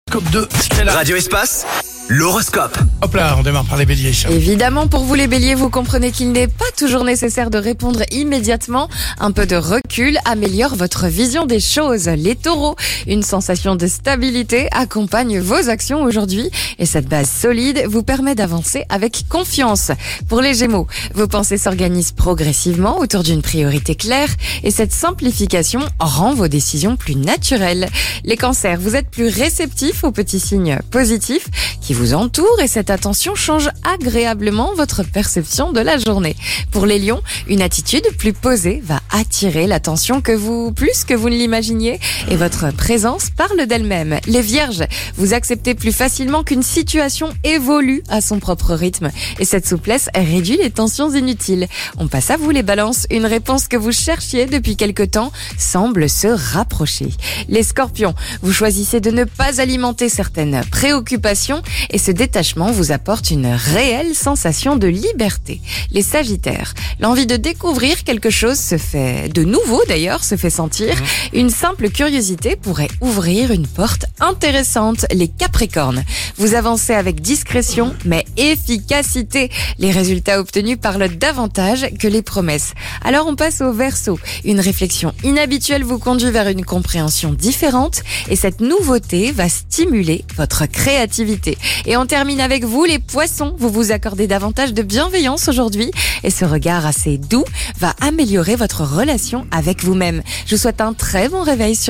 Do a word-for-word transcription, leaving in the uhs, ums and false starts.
Scope deux, Stella. Radio Espace, l'horoscope. Hop là, on démarre par les béliers. Évidemment, pour vous les béliers, vous comprenez qu'il n'est pas toujours nécessaire de répondre immédiatement. Un peu de recul améliore votre vision des choses. Les taureaux, une sensation de stabilité accompagne vos actions aujourd'hui et cette base solide vous permet d'avancer avec confiance. Pour les gémeaux, vos pensées s'organisent progressivement autour d'une priorité claire et cette simplification rend vos décisions plus naturelles. Les cancers, vous êtes plus réceptifs aux petits signes positifs qui vous entourent et cette attention change agréablement votre perception de la journée. Pour les lions, une attitude plus posée va attirer l'attention que vous, plus que vous ne l'imaginiez et votre présence parle d'elle-même. Les vierges, vous acceptez plus facilement qu'une situation évolue à son propre rythme et cette souplesse réduit les tensions inutiles. On passe à vous les balances, une réponse que vous cherchiez depuis quelque temps semble se rapprocher. Les scorpions, vous choisissez de ne pas alimenter certaines préoccupations et ce détachement vous apporte une réelle sensation de liberté. Les sagittaires, l'envie de découvrir quelque chose se fait, de nouveau d'ailleurs, se fait sentir. Une simple curiosité pourrait ouvrir une porte intéressante. Les capricornes, vous avancez avec discrétion mais efficacité. Les résultats obtenus parlent davantage que les promesses. Alors on passe au Verseau. Une réflexion inhabituelle vous conduit vers une compréhension différente et cette nouveauté va stimuler votre créativité. Et on termine avec vous les poissons. Vous vous accordez davantage de bienveillance aujourd'hui et ce regard assez doux va améliorer votre relation avec vous-même. Je vous souhaite un très bon réveil sur